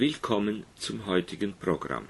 Willkommen zum heutigen Programm.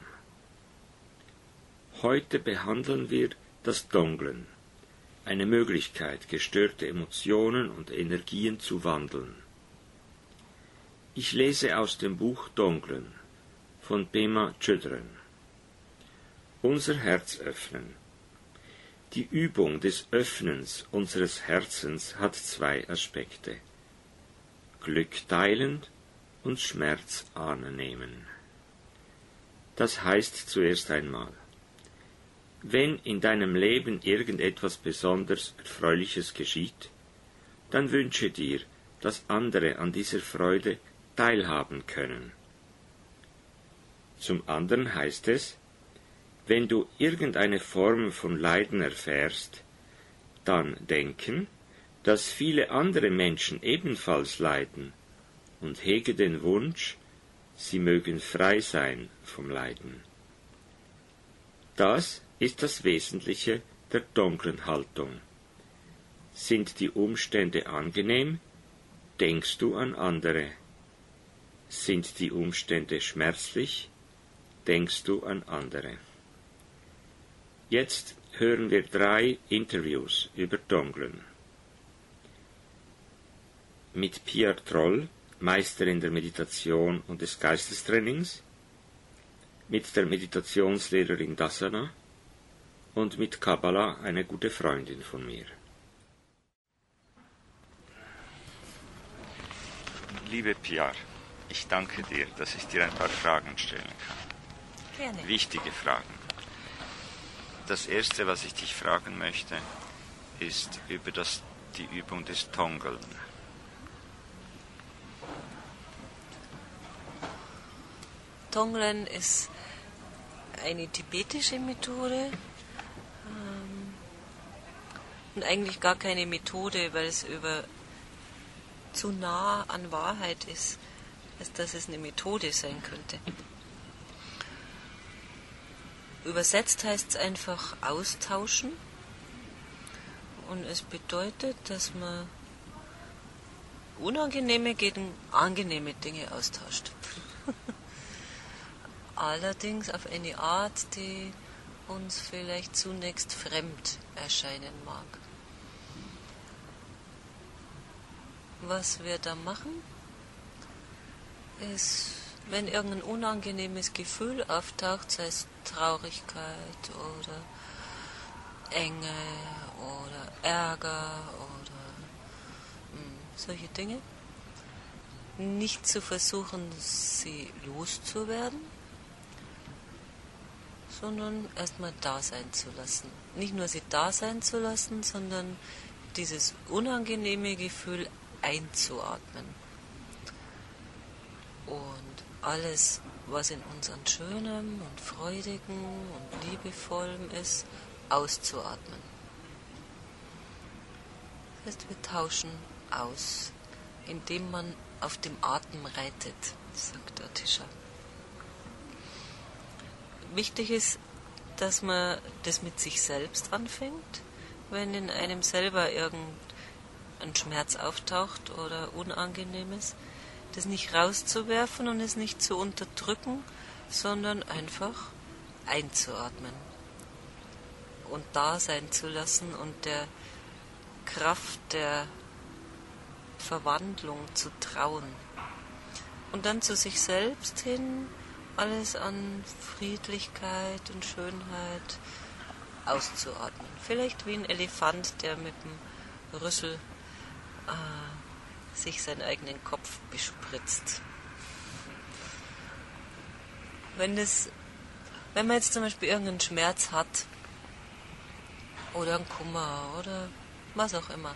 Heute behandeln wir das Tonglen, eine Möglichkeit, gestörte Emotionen und Energien zu wandeln. Ich lese aus dem Buch Tonglen von Pema Chodron. Unser Herz öffnen. Die Übung des Öffnens unseres Herzens hat zwei Aspekte: Glück teilend und Schmerz annehmen. Das heißt zuerst einmal, wenn in deinem Leben irgendetwas besonders Erfreuliches geschieht, dann wünsche dir, dass andere an dieser Freude teilhaben können. Zum anderen heißt es, wenn du irgendeine Form von Leiden erfährst, dann denken, dass viele andere Menschen ebenfalls leiden, und hege den Wunsch, sie mögen frei sein vom Leiden. Das ist das Wesentliche der Tonglen-Haltung. Sind die Umstände angenehm, denkst du an andere. Sind die Umstände schmerzlich, denkst du an andere. Jetzt hören wir 3 Interviews über Tonglen. Mit Pia Troll, Meisterin der Meditation und des Geistestrainings, mit der Meditationslehrerin Dasana und mit Kabbalah, eine gute Freundin von mir. Liebe Pia, ich danke dir, dass ich dir ein paar Fragen stellen kann. Gerne. Wichtige Fragen. Das erste, was ich dich fragen möchte, ist über die Übung des Tonglen. Tonglen ist eine tibetische Methode und eigentlich gar keine Methode, weil es zu nah an Wahrheit ist, als dass es eine Methode sein könnte. Übersetzt heißt es einfach austauschen, und es bedeutet, dass man unangenehme gegen angenehme Dinge austauscht. Allerdings auf eine Art, die uns vielleicht zunächst fremd erscheinen mag. Was wir da machen, ist, wenn irgendein unangenehmes Gefühl auftaucht, sei es Traurigkeit oder Enge oder Ärger oder solche Dinge, nicht zu versuchen, sie loszuwerden, sondern erstmal da sein zu lassen. Nicht nur sie da sein zu lassen, sondern dieses unangenehme Gefühl einzuatmen. Und alles, was in uns an Schönem und Freudigem und Liebevollem ist, auszuatmen. Das heißt, wir tauschen aus, indem man auf dem Atem reitet, sagt Atisha. Wichtig ist, dass man das mit sich selbst anfängt, wenn in einem selber irgendein Schmerz auftaucht oder Unangenehmes, das nicht rauszuwerfen und es nicht zu unterdrücken, sondern einfach einzuatmen und da sein zu lassen und der Kraft der Verwandlung zu trauen. Und dann zu sich selbst hin alles an Friedlichkeit und Schönheit auszuatmen. Vielleicht wie ein Elefant, der mit dem Rüssel sich seinen eigenen Kopf bespritzt. Wenn man jetzt zum Beispiel irgendeinen Schmerz hat oder einen Kummer oder was auch immer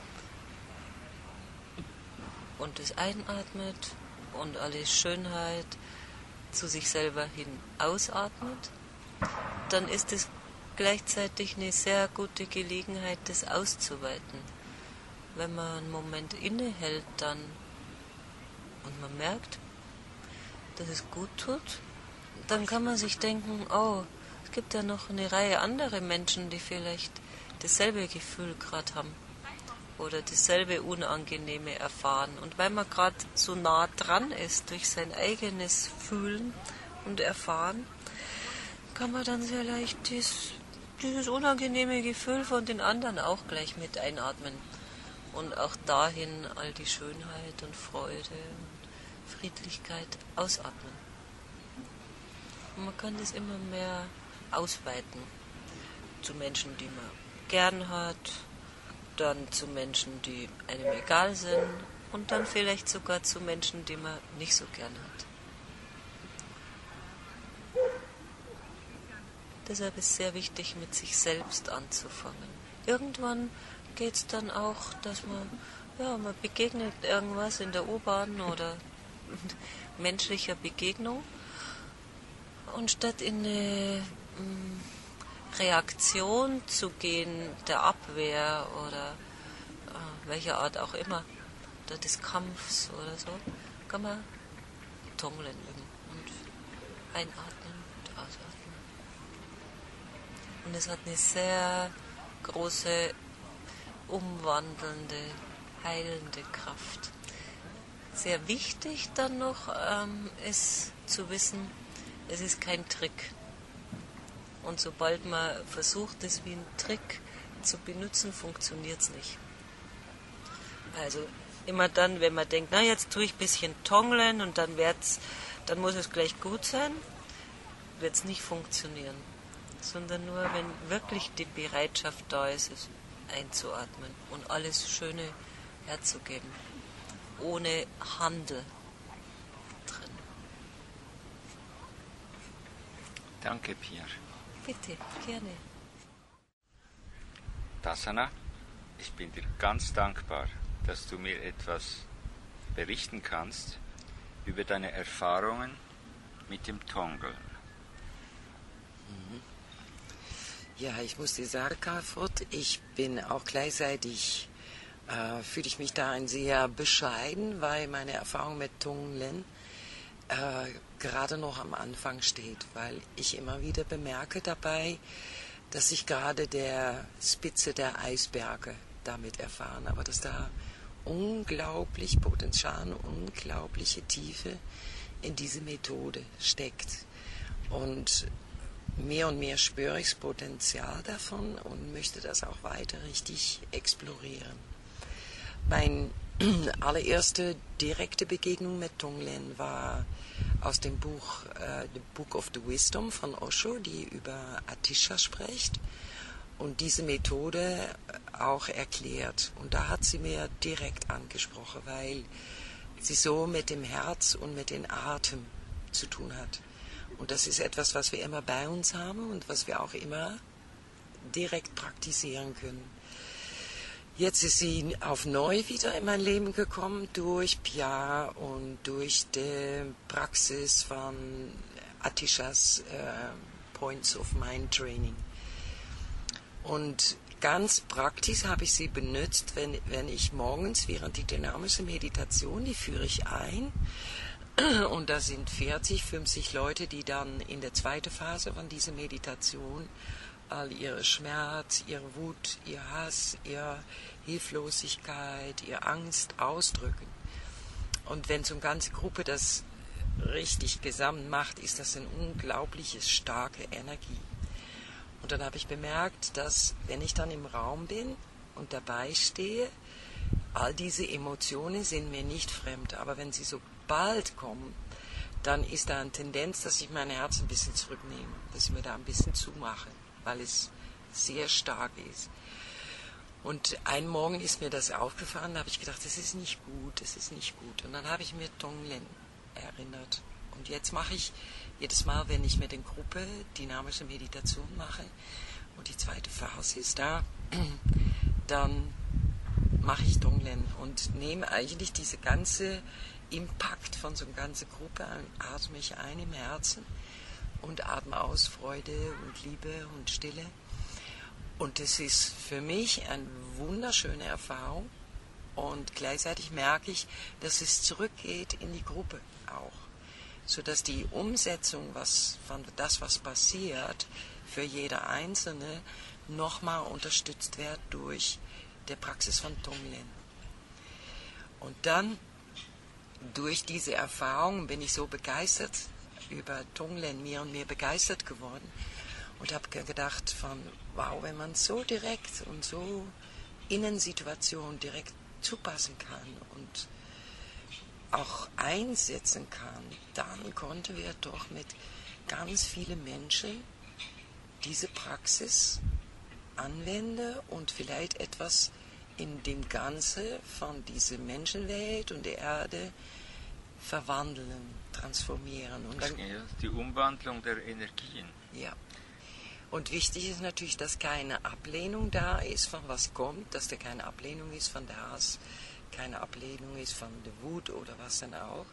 und es einatmet und alle Schönheit zu sich selber hin ausatmet, dann ist es gleichzeitig eine sehr gute Gelegenheit, das auszuweiten. Wenn man einen Moment innehält dann und man merkt, dass es gut tut, dann kann man sich denken, oh, es gibt ja noch eine Reihe andere Menschen, die vielleicht dasselbe Gefühl gerade haben. oder dasselbe Unangenehme erfahren. Und weil man gerade so nah dran ist durch sein eigenes Fühlen und Erfahren, kann man dann sehr leicht dieses unangenehme Gefühl von den anderen auch gleich mit einatmen. Und auch dahin all die Schönheit und Freude und Friedlichkeit ausatmen. Und man kann das immer mehr ausweiten zu Menschen, die man gern hat, dann zu Menschen, die einem egal sind und dann vielleicht sogar zu Menschen, die man nicht so gern hat. Deshalb ist es sehr wichtig, mit sich selbst anzufangen. Irgendwann geht es dann auch, dass man begegnet irgendwas in der U-Bahn oder menschlicher Begegnung und statt in eine Reaktion zu gehen, der Abwehr oder welcher Art auch immer, oder des Kampfs oder so, kann man Tonglen üben und einatmen und ausatmen. Und es hat eine sehr große, umwandelnde, heilende Kraft. Sehr wichtig dann noch ist zu wissen, es ist kein Trick. Und sobald man versucht, es wie ein Trick zu benutzen, funktioniert es nicht. Also immer dann, wenn man denkt, na jetzt tue ich ein bisschen Tonglen und dann muss es gleich gut sein, wird es nicht funktionieren. Sondern nur, wenn wirklich die Bereitschaft da ist, es einzuatmen und alles Schöne herzugeben. Ohne Handel drin. Danke, Pia. Bitte, gerne. Dasana, ich bin dir ganz dankbar, dass du mir etwas berichten kannst über deine Erfahrungen mit dem Tongeln. Ja, ich muss dir sagen, Karlfurt, ich bin auch gleichzeitig, fühle ich mich da sehr bescheiden, weil meine Erfahrung mit Tonglen gerade noch am Anfang steht, weil ich immer wieder bemerke dabei, dass ich gerade der Spitze der Eisberge damit erfahren, aber dass da unglaublich Potenzial, unglaubliche Tiefe in diese Methode steckt. Und mehr spüre ich das Potenzial davon und möchte das auch weiter richtig explorieren. Meine allererste direkte Begegnung mit Tonglen war aus dem Buch The Book of the Wisdom von Osho, die über Atisha spricht und diese Methode auch erklärt. Und da hat sie mir direkt angesprochen, weil sie so mit dem Herz und mit dem Atem zu tun hat. Und das ist etwas, was wir immer bei uns haben und was wir auch immer direkt praktizieren können. Jetzt ist sie auf neu wieder in mein Leben gekommen durch Pia und durch die Praxis von Atishas Points of Mind Training. Und ganz praktisch habe ich sie benutzt, wenn ich morgens während die dynamische Meditation, die führe ich ein, und da sind 40, 50 Leute, die dann in der zweiten Phase von dieser Meditation all ihre Schmerz, ihre Wut, ihr Hass, ihre Hilflosigkeit, ihre Angst ausdrücken. Und wenn so eine ganze Gruppe das richtig gesamt macht, ist das eine unglaubliche starke Energie. Und dann habe ich bemerkt, dass wenn ich dann im Raum bin und dabei stehe, all diese Emotionen sind mir nicht fremd, aber wenn sie so bald kommen, dann ist da eine Tendenz, dass ich mein Herz ein bisschen zurücknehme, dass ich mir da ein bisschen zumache, weil es sehr stark ist. Und einen Morgen ist mir das aufgefallen, da habe ich gedacht, das ist nicht gut, das ist nicht gut. Und dann habe ich mir Tonglen erinnert. Und jetzt mache ich jedes Mal, wenn ich mit der Gruppe dynamische Meditation mache und die zweite Phase ist da, dann mache ich Tonglen und nehme eigentlich diese ganze Impact von so einer ganzen Gruppe, atme ich ein im Herzen und atme aus Freude und Liebe und Stille. Und das ist für mich eine wunderschöne Erfahrung und gleichzeitig merke ich, dass es zurückgeht in die Gruppe auch, sodass die Umsetzung von das, was passiert, für jeder Einzelne nochmal unterstützt wird durch der Praxis von Tonglen. Und dann, durch diese Erfahrung, bin ich so begeistert über Tonglen, mehr und mehr begeistert geworden und habe gedacht von, wow, wenn man so direkt und so in eine Situation direkt zupassen kann und auch einsetzen kann, dann konnten wir doch mit ganz vielen Menschen diese Praxis anwenden und vielleicht etwas in dem Ganzen von dieser Menschenwelt und der Erde verwandeln, transformieren. Und dann, die Umwandlung der Energien. Ja. Und wichtig ist natürlich, dass keine Ablehnung da ist von was kommt, dass da keine Ablehnung ist von der Hass, keine Ablehnung ist von der Wut oder was dann auch.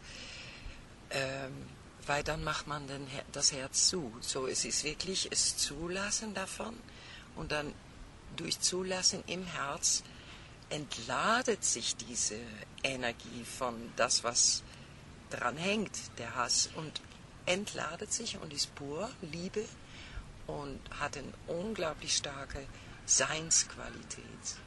Weil dann macht man das Herz zu. So, es ist wirklich das Zulassen davon und dann durch Zulassen im Herz entladet sich diese Energie von das, was dran hängt, der Hass, und entladet sich und ist pur Liebe und hat eine unglaublich starke Seinsqualität.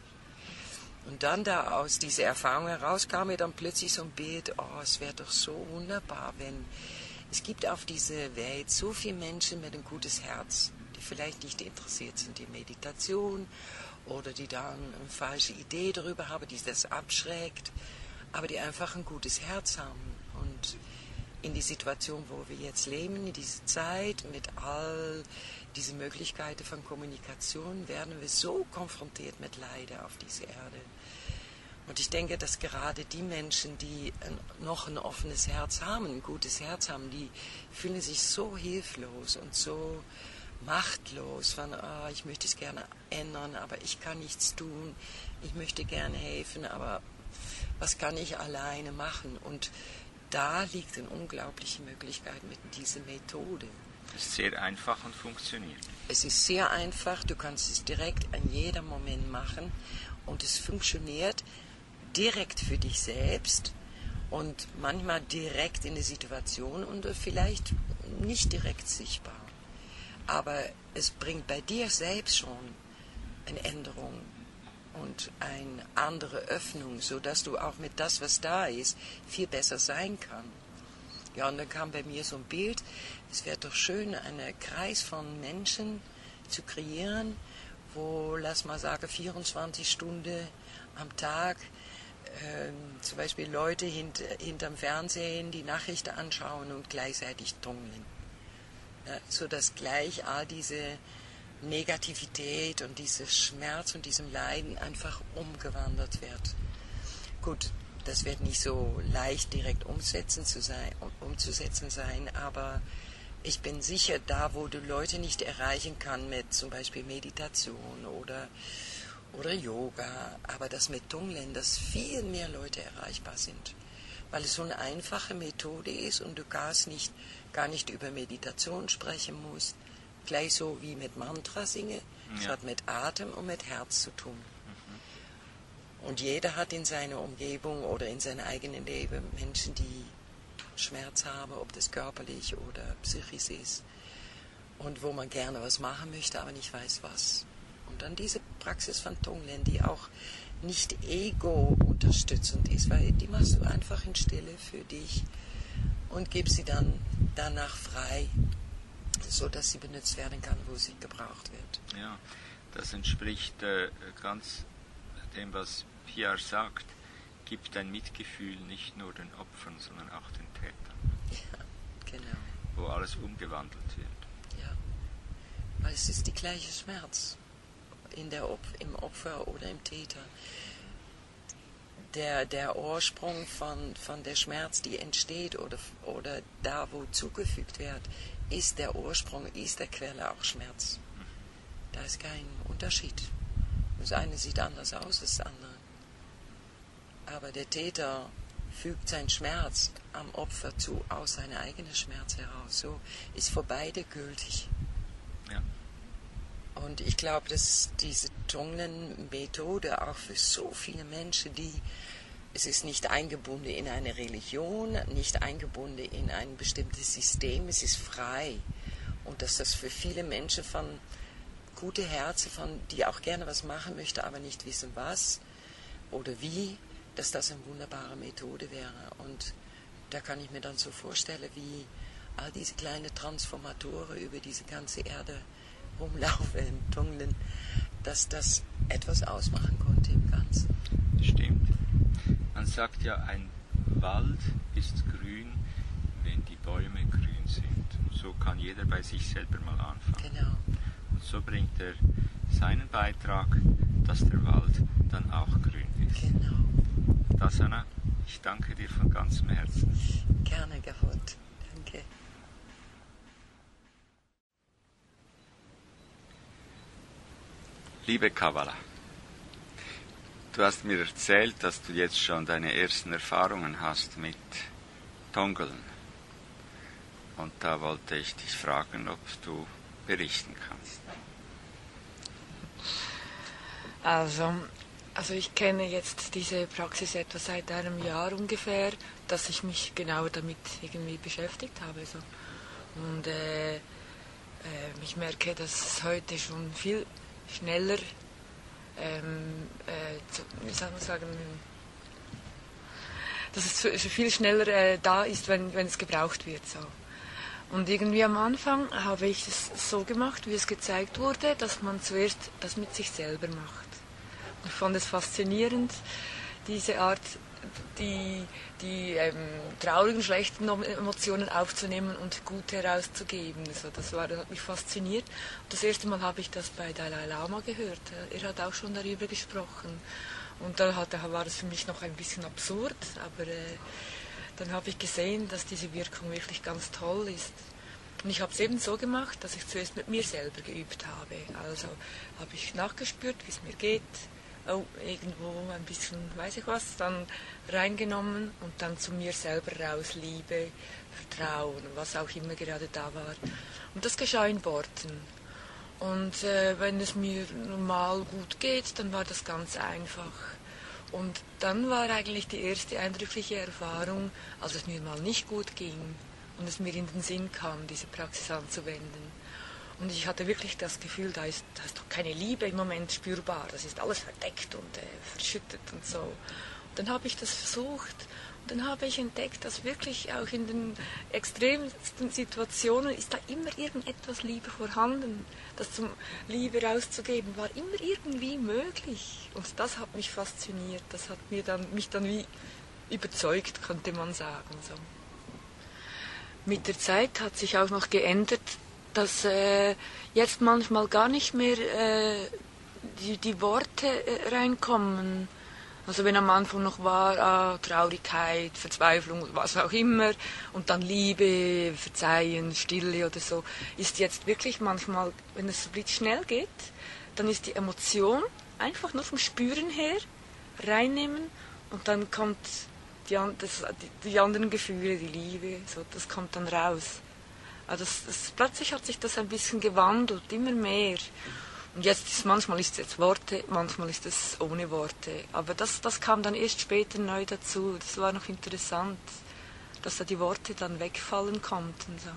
Und dann da aus dieser Erfahrung heraus kam mir dann plötzlich so ein Bild, oh, es wäre doch so wunderbar, wenn es gibt auf dieser Welt so viele Menschen mit ein gutes Herz, die vielleicht nicht interessiert sind in Meditation oder die dann eine falsche Idee darüber haben, die das abschreckt, aber die einfach ein gutes Herz haben. Und in die Situation, wo wir jetzt leben, in dieser Zeit, mit all diesen Möglichkeiten von Kommunikation, werden wir so konfrontiert mit Leid auf dieser Erde. Und ich denke, dass gerade die Menschen, die noch ein offenes Herz haben, ein gutes Herz haben, die fühlen sich so hilflos und so machtlos, von, ich möchte es gerne ändern, aber ich kann nichts tun, ich möchte gerne helfen, aber was kann ich alleine machen? Und da liegt eine unglaubliche Möglichkeit mit dieser Methode. Es ist sehr einfach und funktioniert. Es ist sehr einfach, du kannst es direkt an jedem Moment machen und es funktioniert direkt für dich selbst und manchmal direkt in der Situation und vielleicht nicht direkt sichtbar. Aber es bringt bei dir selbst schon eine Änderung und eine andere Öffnung, sodass du auch mit das, was da ist, viel besser sein kann. Ja, und dann kam bei mir so ein Bild, es wäre doch schön, einen Kreis von Menschen zu kreieren, wo, lass mal sagen, 24 Stunden am Tag zum Beispiel Leute hinterm Fernsehen die Nachrichten anschauen und gleichzeitig Tonglen. Ja, sodass gleich all diese Negativität und dieses Schmerz und diesem Leiden einfach umgewandelt wird. Gut, das wird nicht so leicht direkt umzusetzen sein, aber ich bin sicher, da wo du Leute nicht erreichen kann mit zum Beispiel Meditation oder Yoga, aber das mit Tonglen, dass viel mehr Leute erreichbar sind, weil es so eine einfache Methode ist und du gar nicht über Meditation sprechen musst, gleich so wie mit Mantra singen. Es hat mit Atem und mit Herz zu tun. Und jeder hat in seiner Umgebung oder in seinem eigenen Leben Menschen, die Schmerz haben, ob das körperlich oder psychisch ist, und wo man gerne was machen möchte, aber nicht weiß was. Und dann diese Praxis von Tonglen, die auch nicht ego-unterstützend ist, weil die machst du einfach in Stille für dich und gibst sie dann danach frei, sodass sie benutzt werden kann, wo sie gebraucht wird. Ja, das entspricht ganz dem, was Pierre sagt, gibt ein Mitgefühl nicht nur den Opfern, sondern auch den Tätern. Ja, genau. Wo alles umgewandelt wird. Ja, weil es ist der gleiche Schmerz im Opfer oder im Täter. Der Ursprung von der Schmerz, die entsteht oder da, wo zugefügt wird, ist der Ursprung, ist der Quelle auch Schmerz. Da ist kein Unterschied. Das eine sieht anders aus als das andere. Aber der Täter fügt seinen Schmerz am Opfer zu, aus seinem eigenen Schmerz heraus. So ist für beide gültig. Ja. Und ich glaube, dass diese Tonglen-Methode auch für so viele Menschen, es ist nicht eingebunden in eine Religion, nicht eingebunden in ein bestimmtes System, es ist frei. Und dass das für viele Menschen von gute Herzen, die auch gerne was machen möchte, aber nicht wissen was oder wie, dass das eine wunderbare Methode wäre. Und da kann ich mir dann so vorstellen, wie all diese kleinen Transformatoren über diese ganze Erde rumlaufen in Tonglen, dass das etwas ausmachen konnte im Ganzen. Stimmt. Man sagt ja, ein Wald ist grün, wenn die Bäume grün sind. Und so kann jeder bei sich selber mal anfangen. Genau. Und so bringt er seinen Beitrag, dass der Wald dann auch grün ist. Genau. Dasana, ich danke dir von ganzem Herzen. Gerne, Gerhard. Danke. Liebe Kavala, du hast mir erzählt, dass du jetzt schon deine ersten Erfahrungen hast mit Tonglen. Und da wollte ich dich fragen, ob du berichten kannst. Also ich kenne jetzt diese Praxis etwa seit einem Jahr ungefähr, dass ich mich genau damit irgendwie beschäftigt habe. So. Und ich merke, dass es heute schon viel schneller, wie soll man sagen, dass es viel schneller da ist, wenn es gebraucht wird. So. Und irgendwie am Anfang habe ich es so gemacht, wie es gezeigt wurde, dass man zuerst das mit sich selber macht. Ich fand es faszinierend, diese Art, die traurigen, schlechten Emotionen aufzunehmen und gute herauszugeben. Also das hat mich fasziniert. Und das erste Mal habe ich das bei Dalai Lama gehört. Er hat auch schon darüber gesprochen. Und da war es für mich noch ein bisschen absurd, aber dann habe ich gesehen, dass diese Wirkung wirklich ganz toll ist. Und ich habe es eben so gemacht, dass ich zuerst mit mir selber geübt habe. Also habe ich nachgespürt, wie es mir geht. Oh, irgendwo ein bisschen, weiß ich was, dann reingenommen und dann zu mir selber raus, Liebe, Vertrauen, was auch immer gerade da war. Und das geschah in Worten. Und wenn es mir normal gut geht, dann war das ganz einfach. Und dann war eigentlich die erste eindrückliche Erfahrung, als es mir mal nicht gut ging und es mir in den Sinn kam, diese Praxis anzuwenden. Und ich hatte wirklich das Gefühl, da ist doch keine Liebe im Moment spürbar. Das ist alles verdeckt und verschüttet und so. Und dann habe ich das versucht und dann habe ich entdeckt, dass wirklich auch in den extremsten Situationen ist da immer irgendetwas Liebe vorhanden. Das zum Liebe rauszugeben war immer irgendwie möglich. Und das hat mich fasziniert. Das hat mich dann wie überzeugt, könnte man sagen. So. Mit der Zeit hat sich auch noch geändert, dass jetzt manchmal gar nicht mehr die Worte reinkommen. Also wenn am Anfang noch war Traurigkeit, Verzweiflung, was auch immer, und dann Liebe, Verzeihen, Stille oder so, ist jetzt wirklich manchmal, wenn es blitzschnell geht, dann ist die Emotion einfach nur vom Spüren her reinnehmen und dann kommt die anderen Gefühle, die Liebe, so, das kommt dann raus. Also plötzlich hat sich das ein bisschen gewandelt, immer mehr. Und manchmal ist es jetzt Worte, manchmal ist es ohne Worte. Aber das kam dann erst später neu dazu. Das war noch interessant, dass da die Worte dann wegfallen konnten. So.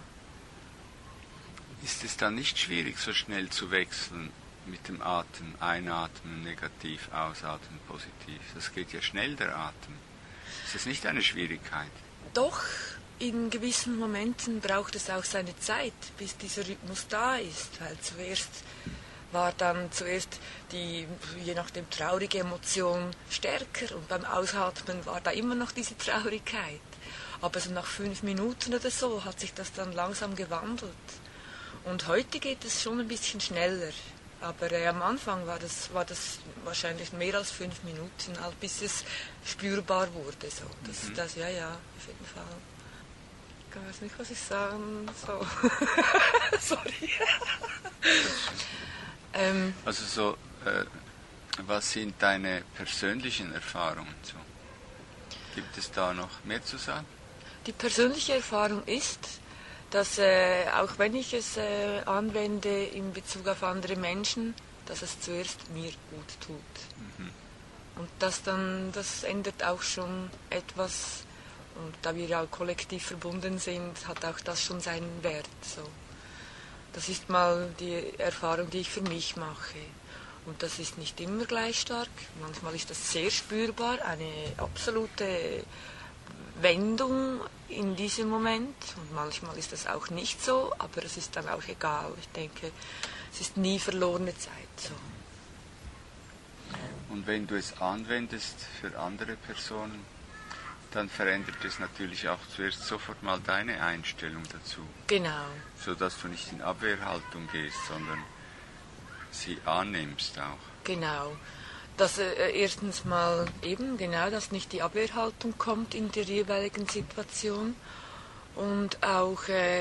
Ist es dann nicht schwierig, so schnell zu wechseln mit dem Atem? Einatmen negativ, ausatmen positiv. Das geht ja schnell, der Atem. Ist das nicht eine Schwierigkeit? Doch. In gewissen Momenten braucht es auch seine Zeit, bis dieser Rhythmus da ist, weil zuerst war dann die, je nachdem, traurige Emotion stärker und beim Ausatmen war da immer noch diese Traurigkeit. Aber so nach 5 Minuten oder so hat sich das dann langsam gewandelt. Und heute geht es schon ein bisschen schneller. Aber am Anfang war das wahrscheinlich mehr als 5 Minuten, bis es spürbar wurde. So. Das, ja, auf jeden Fall. Ich weiß nicht, was ich sagen soll. Sorry. Also was sind deine persönlichen Erfahrungen so? Gibt es da noch mehr zu sagen? Die persönliche Erfahrung ist, dass auch wenn ich es anwende in Bezug auf andere Menschen, dass es zuerst mir gut tut. Mhm. Und das ändert auch schon etwas. Und da wir ja kollektiv verbunden sind, hat auch das schon seinen Wert. So. Das ist mal die Erfahrung, die ich für mich mache. Und das ist nicht immer gleich stark. Manchmal ist das sehr spürbar, eine absolute Wendung in diesem Moment. Und manchmal ist das auch nicht so, aber es ist dann auch egal. Ich denke, es ist nie verlorene Zeit. So. Und wenn du es anwendest für andere Personen, dann verändert es natürlich auch zuerst sofort mal deine Einstellung dazu. Genau. Sodass du nicht in Abwehrhaltung gehst, sondern sie annimmst auch. Genau. Dass erstens mal eben genau, dass nicht die Abwehrhaltung kommt in der jeweiligen Situation. Und auch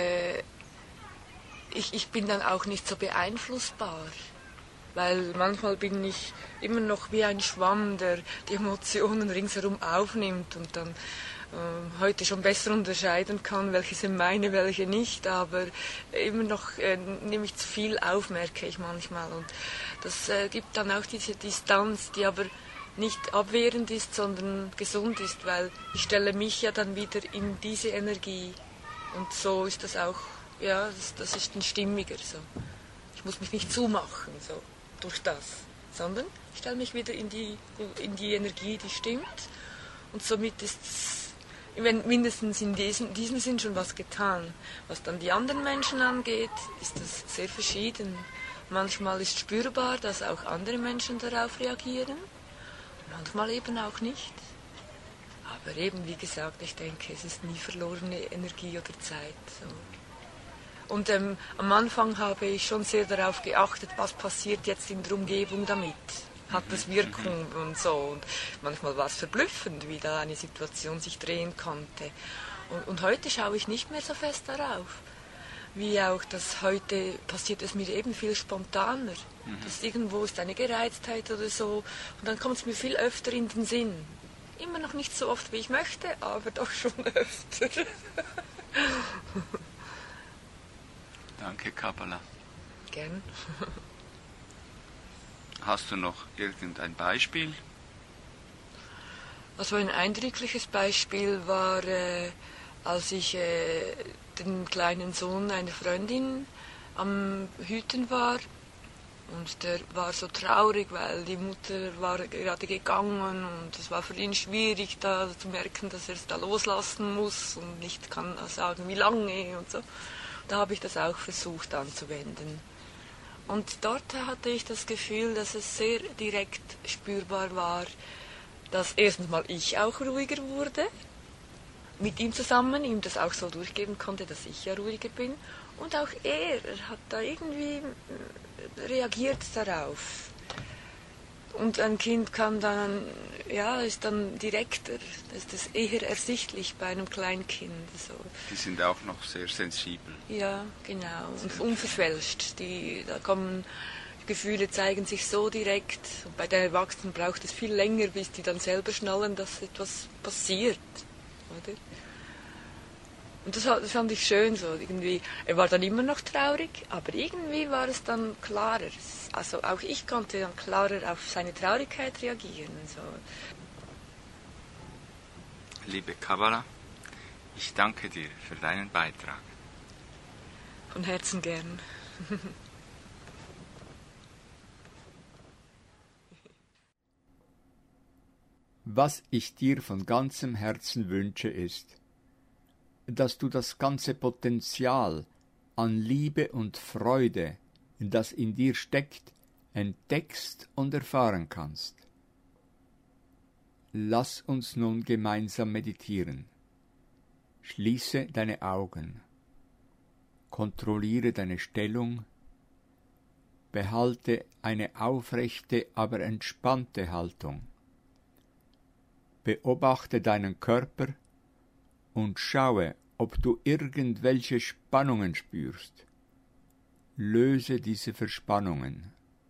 ich bin dann auch nicht so beeinflussbar. Weil manchmal bin ich immer noch wie ein Schwamm, der die Emotionen ringsherum aufnimmt und dann heute schon besser unterscheiden kann, welche sind meine, welche nicht. Aber immer noch nehme ich zu viel auf, merke ich manchmal. Und das gibt dann auch diese Distanz, die aber nicht abwehrend ist, sondern gesund ist, weil ich stelle mich ja dann wieder in diese Energie. Und so ist das auch, ja, das ist dann stimmiger so. Ich muss mich nicht zumachen, so. Durch das, sondern ich stelle mich wieder in die Energie, die stimmt. Und somit ist mindestens in diesem Sinn schon was getan. Was dann die anderen Menschen angeht, ist das sehr verschieden. Manchmal ist spürbar, dass auch andere Menschen darauf reagieren, manchmal eben auch nicht. Aber eben, wie gesagt, ich denke, es ist nie verlorene Energie oder Zeit. So. Und am Anfang habe ich schon sehr darauf geachtet, was passiert jetzt in der Umgebung damit. Hat das Wirkung und so. Und manchmal war es verblüffend, wie da eine Situation sich drehen konnte. Und heute schaue ich nicht mehr so fest darauf. Wie auch das heute passiert es mir eben viel spontaner. Dass irgendwo ist eine Gereiztheit oder so. Und dann kommt es mir viel öfter in den Sinn. Immer noch nicht so oft, wie ich möchte, aber doch schon öfter. Danke, Kabbalah. Gern. Hast du noch irgendein Beispiel? Also ein eindrückliches Beispiel war, als ich den kleinen Sohn einer Freundin am Hüten war. Und der war so traurig, weil die Mutter war gerade gegangen und es war für ihn schwierig, da zu merken, dass er es da loslassen muss und nicht kann sagen, wie lange und so. Da habe ich das auch versucht anzuwenden. Und dort hatte ich das Gefühl, dass es sehr direkt spürbar war, dass erstens mal ich auch ruhiger wurde, mit ihm zusammen, ihm das auch so durchgeben konnte, dass ich ja ruhiger bin. Und auch er hat da irgendwie reagiert darauf. Und ein Kind kann dann, ja, ist dann direkter, ist das eher ersichtlich bei einem Kleinkind. So. Die sind auch noch sehr sensibel. Ja, genau, und unverfälscht. Da kommen Gefühle, zeigen sich so direkt. Und bei den Erwachsenen braucht es viel länger, bis die dann selber schnallen, dass etwas passiert. Oder? Und das fand ich schön so. Irgendwie, er war dann immer noch traurig, aber irgendwie war es dann klarer. Also auch ich konnte dann klarer auf seine Traurigkeit reagieren. So. Liebe Kabbalah, ich danke dir für deinen Beitrag. Von Herzen gern. Was ich dir von ganzem Herzen wünsche, ist, dass du das ganze Potenzial an Liebe und Freude, das in dir steckt, entdeckst und erfahren kannst. Lass uns nun gemeinsam meditieren. Schließe deine Augen. Kontrolliere deine Stellung. Behalte eine aufrechte, aber entspannte Haltung. Beobachte deinen Körper und schaue, ob du irgendwelche Spannungen spürst. Löse diese Verspannungen.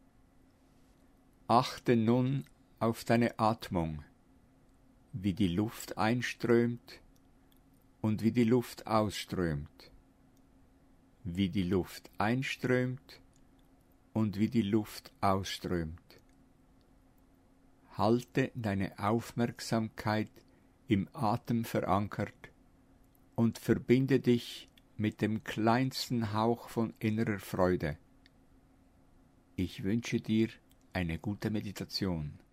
Achte nun auf deine Atmung, wie die Luft einströmt und wie die Luft ausströmt, wie die Luft einströmt und wie die Luft ausströmt. Halte deine Aufmerksamkeit im Atem verankert und verbinde dich mit dem kleinsten Hauch von innerer Freude. Ich wünsche dir eine gute Meditation.